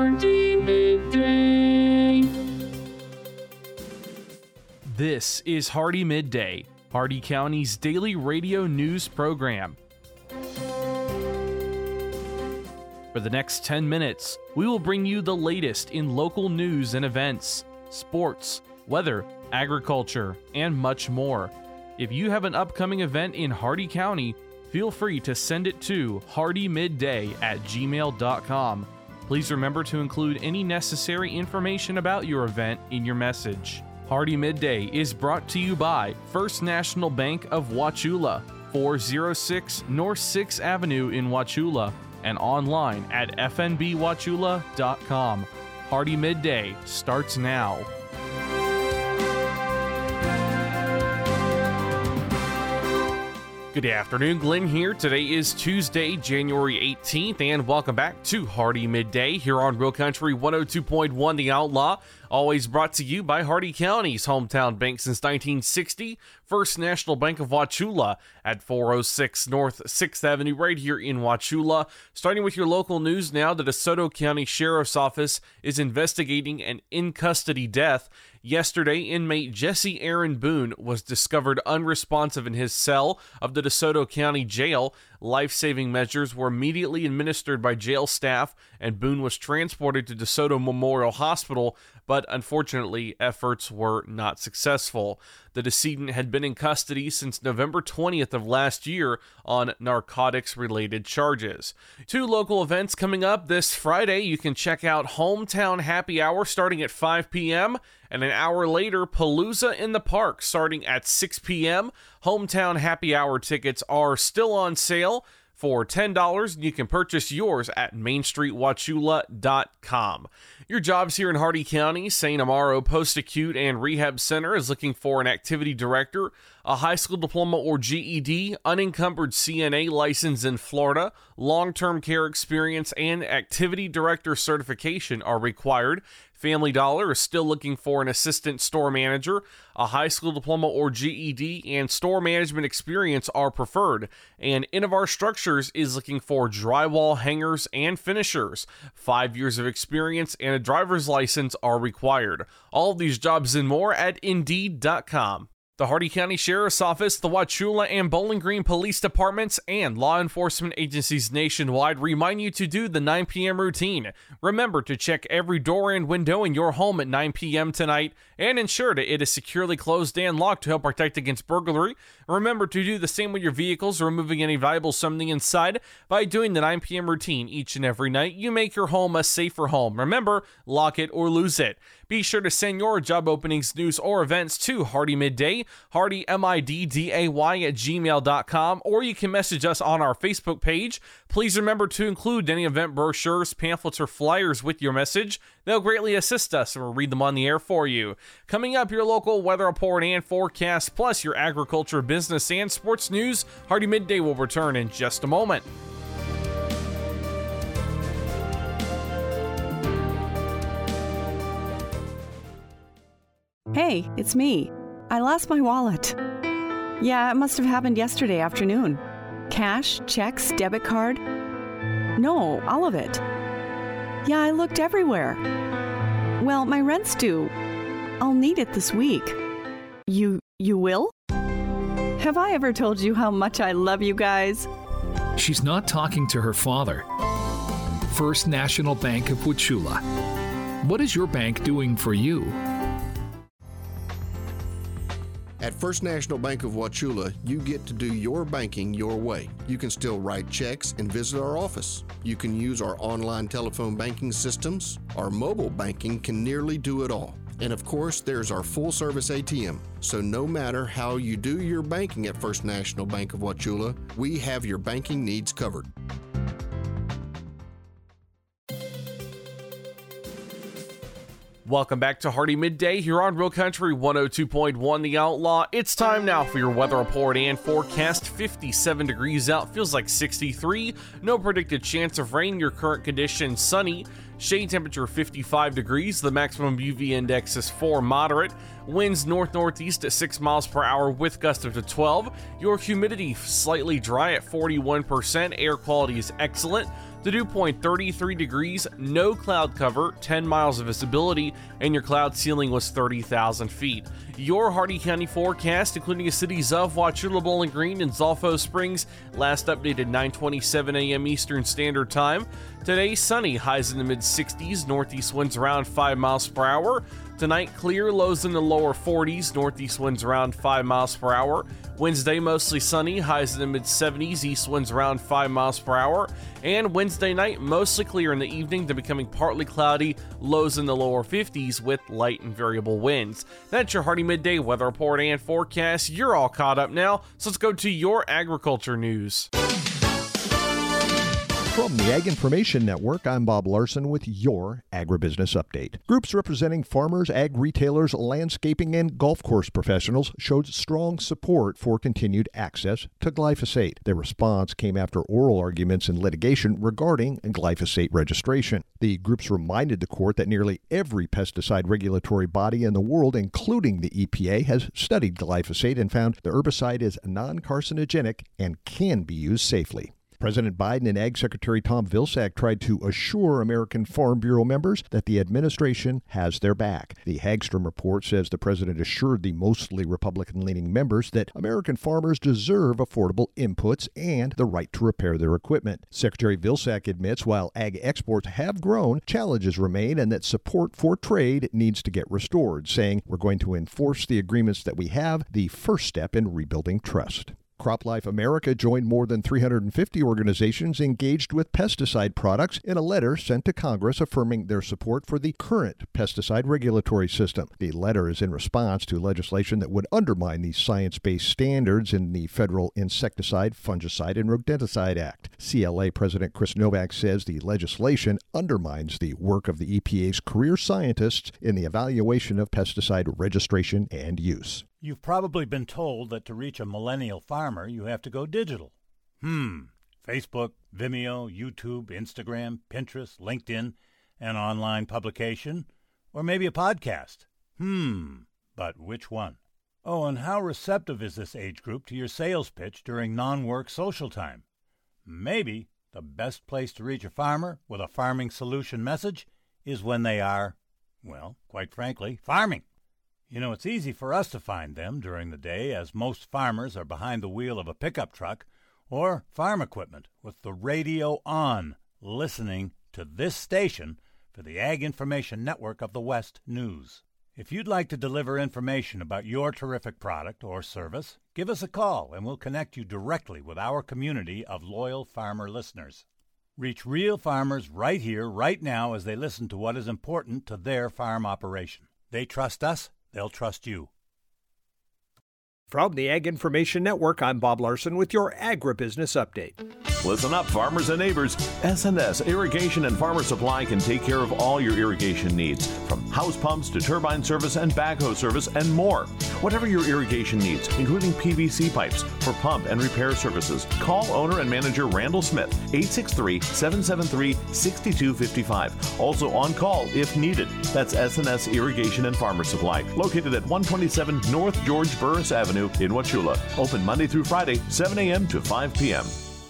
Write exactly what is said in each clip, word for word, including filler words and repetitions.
Hardy Midday. This is Hardy Midday, Hardy County's daily radio news program. For the next ten minutes, we will bring you the latest in local news and events, sports, weather, agriculture, and much more. If you have an upcoming event in Hardy County, feel free to send it to hardymidday at gmail dot com. Please remember to include any necessary information about your event in your message. Hardy Midday is brought to you by First National Bank of Wauchula, four oh six North sixth Avenue in Wauchula, and online at f n b wauchula dot com. Hardy Midday starts now. Good afternoon, Glenn here. Today is Tuesday, January eighteenth, and welcome back to Hardy Midday here on Real Country one oh two point one The Outlaw. Always brought to you by Hardy County's hometown bank since nineteen sixty, First National Bank of Wauchula at four oh six North sixth Avenue right here in Wauchula. Starting with your local news now, the DeSoto County Sheriff's Office is investigating an in-custody death. Yesterday, inmate Jesse Aaron Boone was discovered unresponsive in his cell of the DeSoto County Jail. Life-saving measures were immediately administered by jail staff, and Boone was transported to DeSoto Memorial Hospital, but unfortunately, efforts were not successful. The decedent had been in custody since November twentieth of last year on narcotics-related charges. Two local events coming up this Friday. You can check out Hometown Happy Hour starting at five p.m., and an hour later, Palooza in the Park starting at six p.m. Hometown Happy Hour tickets are still on sale for ten dollars. You can purchase yours at main street wauchula dot com. Your jobs here in Hardy County: Saint Amaro Post-Acute and Rehab Center is looking for an activity director, a high school diploma or G E D, unencumbered C N A license in Florida, long-term care experience, and activity director certification are required. Family Dollar is still looking for an assistant store manager. A high school diploma or G E D and store management experience are preferred. And Innovar Structures is looking for drywall hangers and finishers. Five years of experience and a driver's license are required. All of these jobs and more at Indeed dot com. The Hardy County Sheriff's Office, the Wauchula and Bowling Green Police Departments, and law enforcement agencies nationwide remind you to do the nine p.m. routine. Remember to check every door and window in your home at nine p.m. tonight, and ensure that it is securely closed and locked to help protect against burglary. Remember to do the same with your vehicles, removing any valuables from the inside. By doing the nine p.m. routine each and every night, you make your home a safer home. Remember, lock it or lose it. Be sure to send your job openings, news, or events to Hardy Midday, Hardy M I D D A Y at gmail dot com, or you can message us on our Facebook page. Please remember to include any event brochures, pamphlets, or flyers with your message. They'll greatly assist us, and we'll read them on the air for you. Coming up, your local weather report and forecast, plus your agriculture, business, and sports news. Hardy Midday will return in just a moment. Hey, it's me. I lost my wallet. Yeah, it must have happened yesterday afternoon. Cash, checks, debit card. No, all of it. Yeah, I looked everywhere. Well, my rent's due. I'll need it this week. You, you will? Have I ever told you how much I love you guys? She's not talking to her father. First National Bank of Wauchula. What is your bank doing for you? At First National Bank of Wauchula, you get to do your banking your way. You can still write checks and visit our office. You can use our online telephone banking systems. Our mobile banking can nearly do it all. And of course, there's our full-service A T M. So no matter how you do your banking at First National Bank of Wauchula, we have your banking needs covered. Welcome back to Hardy Midday here on Real Country one oh two point one The Outlaw. It's time now for your weather report and forecast. fifty-seven degrees out, feels like sixty-three. No predicted chance of rain. Your current condition sunny. Shade temperature fifty-five degrees. The maximum U V index is four, moderate. Winds north-northeast at six miles per hour with gusts up to twelve. Your humidity slightly dry at forty-one percent. Air quality is excellent. The dew point thirty-three degrees, no cloud cover, ten miles of visibility, and your cloud ceiling was thirty thousand feet. Your Hardee County forecast, including the cities of Wauchula, Bowling Green, and Zolfo Springs, last updated nine twenty-seven a.m. Eastern Standard Time. Today, sunny, highs in the mid sixties, northeast winds around five miles per hour. Tonight, clear, lows in the lower forties, northeast winds around five miles per hour. Wednesday, mostly sunny, highs in the mid seventies, east winds around five miles per hour. And Wednesday night, mostly clear in the evening, then becoming partly cloudy, lows in the lower fifties with light and variable winds. That's your Hardee Midday Weather Report and forecast. You're all caught up now, so let's go to your agriculture news. From the Ag Information Network, I'm Bob Larson with your Agribusiness Update. Groups representing farmers, ag retailers, landscaping, and golf course professionals showed strong support for continued access to glyphosate. Their response came after oral arguments and litigation regarding glyphosate registration. The groups reminded the court that nearly every pesticide regulatory body in the world, including the E P A, has studied glyphosate and found the herbicide is non-carcinogenic and can be used safely. President Biden and Ag Secretary Tom Vilsack tried to assure American Farm Bureau members that the administration has their back. The Hagstrom report says the president assured the mostly Republican-leaning members that American farmers deserve affordable inputs and the right to repair their equipment. Secretary Vilsack admits while ag exports have grown, challenges remain and that support for trade needs to get restored, saying we're going to enforce the agreements that we have, the first step in rebuilding trust. CropLife America joined more than three hundred fifty organizations engaged with pesticide products in a letter sent to Congress affirming their support for the current pesticide regulatory system. The letter is in response to legislation that would undermine the science-based standards in the Federal Insecticide, Fungicide, and Rodenticide Act. C L A President Chris Novak says the legislation undermines the work of the E P A's career scientists in the evaluation of pesticide registration and use. You've probably been told that to reach a millennial farmer, you have to go digital. Hmm. Facebook, Vimeo, YouTube, Instagram, Pinterest, LinkedIn, an online publication, or maybe a podcast. Hmm. But which one? Oh, and how receptive is this age group to your sales pitch during non-work social time? Maybe the best place to reach a farmer with a farming solution message is when they are, well, quite frankly, farming. You know, it's easy for us to find them during the day as most farmers are behind the wheel of a pickup truck or farm equipment with the radio on, listening to this station for the Ag Information Network of the West News. If you'd like to deliver information about your terrific product or service, give us a call and we'll connect you directly with our community of loyal farmer listeners. Reach real farmers right here, right now, as they listen to what is important to their farm operation. They trust us. They'll trust you. From the Ag Information Network, I'm Bob Larson with your Agribusiness Update. Listen up, farmers and neighbors. S and S Irrigation and Farmer Supply can take care of all your irrigation needs, from house pumps to turbine service and backhoe service and more. Whatever your irrigation needs, including P V C pipes for pump and repair services, call owner and manager Randall Smith, eight six three, seven seven three, six two five five. Also on call if needed. That's S and S Irrigation and Farmer Supply, located at one twenty-seven North George Burris Avenue in Wauchula. Open Monday through Friday, seven a.m. to five p.m.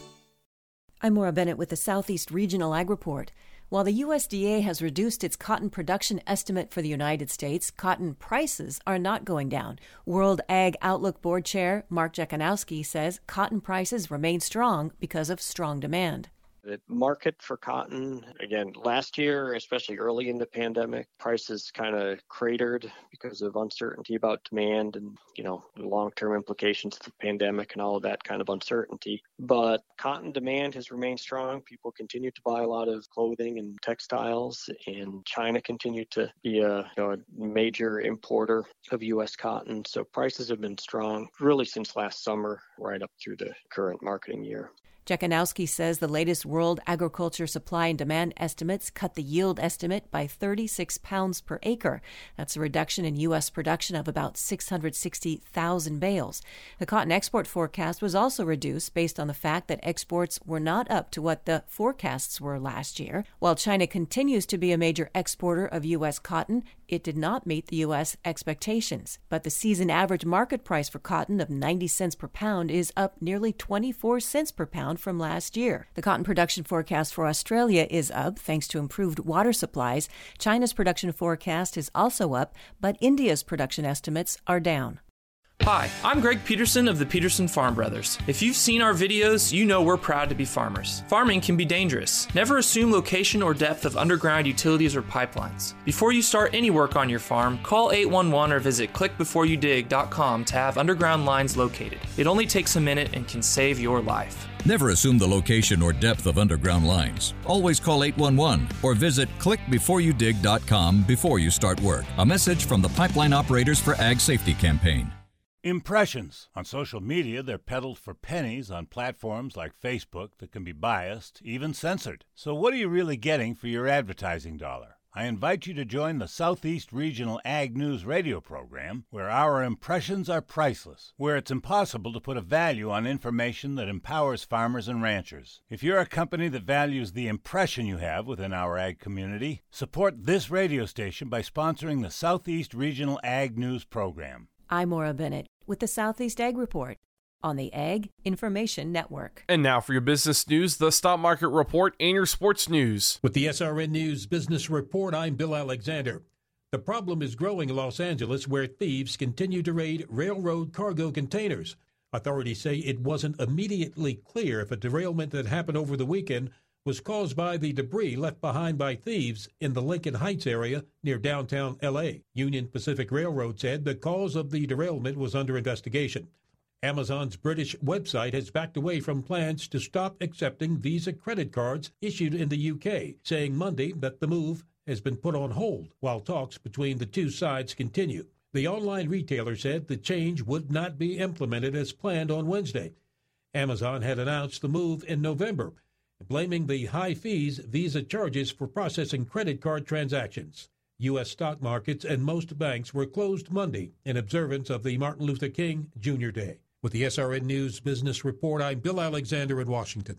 I'm Maura Bennett with the Southeast Regional Ag Report. While the U S D A has reduced its cotton production estimate for the United States, cotton prices are not going down. World Ag Outlook Board Chair Mark Jekanowski says cotton prices remain strong because of strong demand. The market for cotton, again, last year, especially early in the pandemic, prices kind of cratered because of uncertainty about demand and, you know, the long-term implications of the pandemic and all of that kind of uncertainty. But cotton demand has remained strong. People continue to buy a lot of clothing and textiles, and China continued to be a, you know, a major importer of U S cotton. So prices have been strong really since last summer, right up through the current marketing year. Jekanowski says the latest World Agriculture Supply and Demand estimates cut the yield estimate by thirty-six pounds per acre. That's a reduction in U S production of about six hundred sixty thousand bales. The cotton export forecast was also reduced based on the fact that exports were not up to what the forecasts were last year. While China continues to be a major exporter of U S cotton, it did not meet the U S expectations, but the season average market price for cotton of ninety cents per pound is up nearly twenty-four cents per pound from last year. The cotton production forecast for Australia is up thanks to improved water supplies. China's production forecast is also up, but India's production estimates are down. Hi, I'm Greg Peterson of the Peterson Farm Brothers. If you've seen our videos, you know we're proud to be farmers. Farming can be dangerous. Never assume location or depth of underground utilities or pipelines. Before you start any work on your farm, call eight one one or visit click before you dig dot com to have underground lines located. It only takes a minute and can save your life. Never assume the location or depth of underground lines. Always call eight one one or visit click before you dig dot com before you start work. A message from the Pipeline Operators for Ag Safety campaign. Impressions. On social media, they're peddled for pennies on platforms like Facebook that can be biased, even censored. So what are you really getting for your advertising dollar? I invite you to join the Southeast Regional Ag News radio program, where our impressions are priceless, where it's impossible to put a value on information that empowers farmers and ranchers. If you're a company that values the impression you have within our ag community, support this radio station by sponsoring the Southeast Regional Ag News program. I'm Maura Bennett with the Southeast Ag Report on the Ag Information Network. And now for your business news, the stock market report, and your sports news. With the S R N News Business Report, I'm Bill Alexander. The problem is growing in Los Angeles, where thieves continue to raid railroad cargo containers. Authorities say it wasn't immediately clear if a derailment that happened over the weekend was caused by the debris left behind by thieves in the Lincoln Heights area near downtown L A. Union Pacific Railroad said the cause of the derailment was under investigation. Amazon's British website has backed away from plans to stop accepting Visa credit cards issued in the U K, saying Monday that the move has been put on hold while talks between the two sides continue. The online retailer said the change would not be implemented as planned on Wednesday. Amazon had announced the move in November, blaming the high fees Visa charges for processing credit card transactions. U S stock markets and most banks were closed Monday in observance of the Martin Luther King Junior Day. With the S R N News Business Report, I'm Bill Alexander in Washington.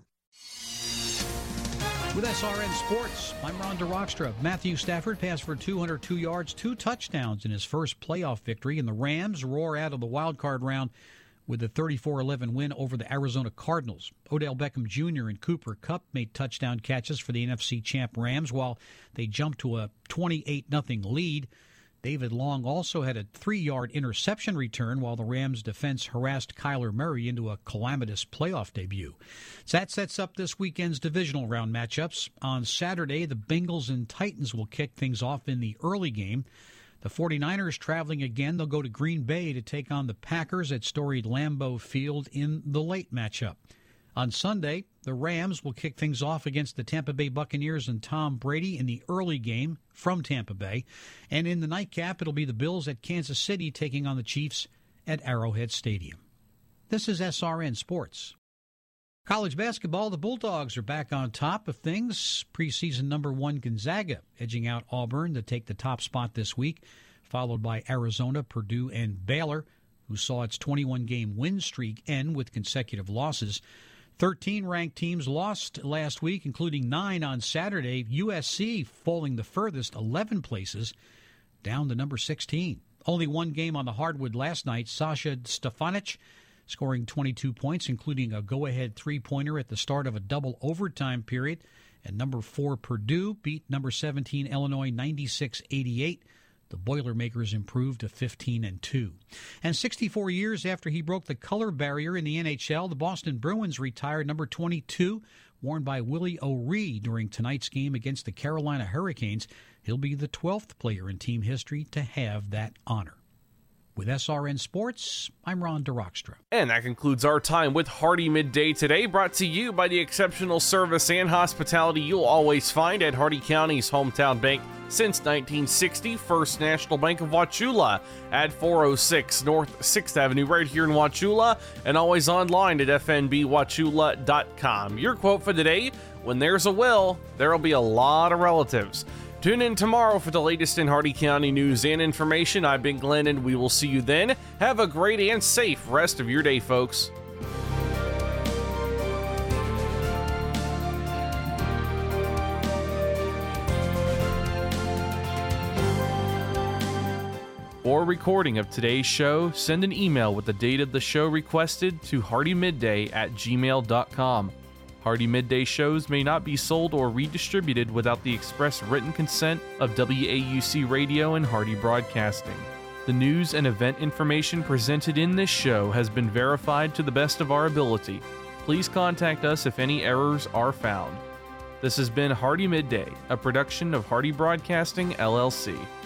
With S R N Sports, I'm Ron DeRockstra. Matthew Stafford passed for two hundred two yards, two touchdowns in his first playoff victory, and the Rams roar out of the wild card round with a thirty-four eleven win over the Arizona Cardinals. Odell Beckham Junior and Cooper Kupp made touchdown catches for the N F C champ Rams while they jumped to a twenty-eight nothing lead. David Long also had a three-yard interception return while the Rams' defense harassed Kyler Murray into a calamitous playoff debut. So that sets up this weekend's divisional round matchups. On Saturday, the Bengals and Titans will kick things off in the early game. The 49ers traveling again. They'll go to Green Bay to take on the Packers at storied Lambeau Field in the late matchup. On Sunday, the Rams will kick things off against the Tampa Bay Buccaneers and Tom Brady in the early game from Tampa Bay. And in the nightcap, it'll be the Bills at Kansas City taking on the Chiefs at Arrowhead Stadium. This is S R N Sports. College basketball, the Bulldogs are back on top of things. Preseason number one Gonzaga edging out Auburn to take the top spot this week, followed by Arizona, Purdue, and Baylor, who saw its twenty-one game win streak end with consecutive losses. thirteen ranked teams lost last week, including nine on Saturday. U S C falling the furthest, eleven places, down to number sixteen. Only one game on the hardwood last night. Sasha Stefanic scoring twenty-two points, including a go-ahead three-pointer at the start of a double overtime period. And number four Purdue beat number seventeen Illinois ninety-six eighty-eight. The Boilermakers improved to fifteen and two. And sixty-four years after he broke the color barrier in the N H L, the Boston Bruins retired number twenty-two, worn by Willie O'Ree during tonight's game against the Carolina Hurricanes. He'll be the twelfth player in team history to have that honor. With S R N Sports, I'm Ron DeRockstra. And that concludes our time with Hardee Midday today, brought to you by the exceptional service and hospitality you'll always find at Hardee County's hometown bank since nineteen sixty, First National Bank of Wauchula at four oh six North sixth Avenue right here in Wauchula, and always online at f n b wauchula dot com. Your quote for today: when there's a will, there'll be a lot of relatives. Tune in tomorrow for the latest in Hardee County news and information. I've been Glenn, and we will see you then. Have a great and safe rest of your day, folks. or recording of today's show, send an email with the date of the show requested to hardymidday at gmail dot com. Hardy Midday shows may not be sold or redistributed without the express written consent of W A U C Radio and Hardy Broadcasting. The news and event information presented in this show has been verified to the best of our ability. Please contact us if any errors are found. This has been Hardy Midday, a production of Hardy Broadcasting, L L C.